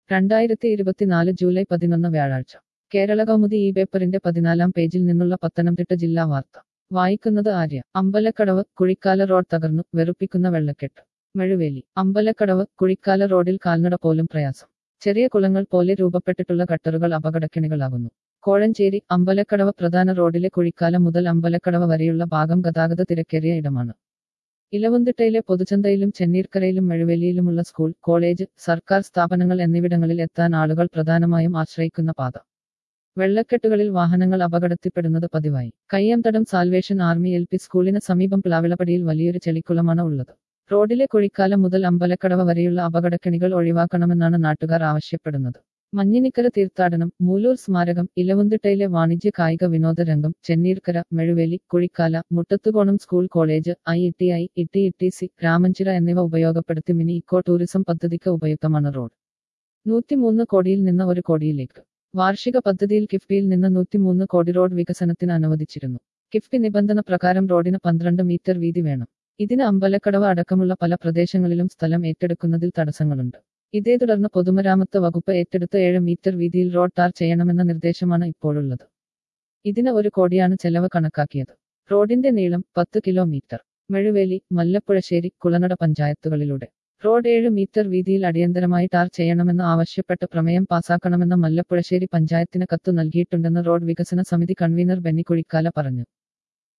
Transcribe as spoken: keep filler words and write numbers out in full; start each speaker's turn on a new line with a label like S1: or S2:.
S1: രണ്ടായിരത്തി ഇരുപത്തിനാല് ജൂലൈ പതിനൊന്ന് വ്യാഴാഴ്ച കേരള കൗമുദി ഈ പേപ്പറിന്റെ പതിനാലാം പേജിൽ നിന്നുള്ള പത്തനംതിട്ട ജില്ലാ വാർത്ത വായിക്കുന്നത് ആര്യ. അമ്പലക്കടവ് കുഴിക്കാല റോഡ് തകർന്നു, വെറുപ്പിക്കുന്ന വെള്ളക്കെട്ട്. മഴുവേലി. അമ്പലക്കടവ് കുഴിക്കാല റോഡിൽ കാൽനട പോലും പ്രയാസം. ചെറിയ കുളങ്ങൾ പോലെ രൂപപ്പെട്ടിട്ടുള്ള ഗട്ടറുകൾ അപകടക്കെണികളാകുന്നു. കോഴഞ്ചേരി അമ്പലക്കടവ് പ്രധാന റോഡിലെ കുഴിക്കാല മുതൽ അമ്പലക്കടവ് വരെയുള്ള ഭാഗം ഗതാഗത തിരക്കേറിയ ഇടമാണ്. ഇലവുന്തിട്ടയിലെ പൊതുചന്തയിലും ചെന്നീർക്കരയിലും മഴുവേലിയിലുമുള്ള സ്കൂൾ, കോളേജ്, സർക്കാർ സ്ഥാപനങ്ങൾ എന്നിവിടങ്ങളിൽ എത്താൻ ആളുകൾ പ്രധാനമായും ആശ്രയിക്കുന്ന പാത. വെള്ളക്കെട്ടുകളിൽ വാഹനങ്ങൾ അപകടത്തിൽപ്പെടുന്നത് പതിവായി. Kayyamthadam salvation army L P സ്കൂളിന് സമീപം പ്ലാവിളപ്പടിയിൽ വലിയൊരു ചെളിക്കുളമാണ് ഉള്ളത്. റോഡിലെ കുഴിക്കാല മുതൽ അമ്പലക്കടവ് വരെയുള്ള അപകടക്കെണികൾ ഒഴിവാക്കണമെന്നാണ് നാട്ടുകാർ ആവശ്യപ്പെടുന്നത്. മഞ്ഞിനിക്കര തീർത്ഥാടനം, മൂലൂർ സ്മാരകം, ഇലവുന്തിട്ടയിലെ വാണിജ്യ കായിക വിനോദ രംഗം, Chenneerkara, Mezhuveli, Kuzhikkala, Muttathukonam school, college, I E T I, E T E T C, Ramanchira എന്നിവ ഉപയോഗപ്പെടുത്തി മിനി ഇക്കോ ടൂറിസം പദ്ധതിക്ക് ഉപയുക്തമാണ് റോഡ്. നൂറ്റിമൂന്ന് കോടിയിൽ നിന്ന് ഒരു കോടിയിലേക്ക്. വാർഷിക പദ്ധതിയിൽ കിഫ്ബിയിൽ നിന്ന് നൂറ്റിമൂന്ന് കോടി റോഡ് വികസനത്തിന് അനുവദിച്ചിരുന്നു. കിഫ്ബി നിബന്ധന പ്രകാരം റോഡിന് പന്ത്രണ്ട് മീറ്റർ വീതി വേണം. ഇതിന് അമ്പലക്കടവ് അടക്കമുള്ള പല പ്രദേശങ്ങളിലും സ്ഥലം ഏറ്റെടുക്കുന്നതിൽ തടസ്സങ്ങളുണ്ട്. ഇതേ തുടർന്ന് പൊതുമരാമത്ത് വകുപ്പ് ഏറ്റെടുത്ത് ഏഴ് മീറ്റർ വീതിയിൽ റോഡ് ടാർ ചെയ്യണമെന്ന നിർദ്ദേശമാണ് ഇപ്പോഴുള്ളത്. ഇതിന് ഒരു കോടിയാണ് ചെലവ് കണക്കാക്കിയത്. റോഡിന്റെ നീളം പത്ത് കിലോമീറ്റർ. മെഴുവേലി, മല്ലപ്പുഴശ്ശേരി, കുളനട പഞ്ചായത്തുകളിലൂടെ റോഡ് ഏഴ് മീറ്റർ വീതിയിൽ അടിയന്തരമായി ടാർ ചെയ്യണമെന്ന് ആവശ്യപ്പെട്ട് പ്രമേയം പാസാക്കണമെന്ന് മല്ലപ്പുഴശ്ശേരി പഞ്ചായത്തിന് കത്തു നൽകിയിട്ടുണ്ടെന്ന് റോഡ് വികസന സമിതി കൺവീനർ ബെന്നി കുഴിക്കാല പറഞ്ഞു.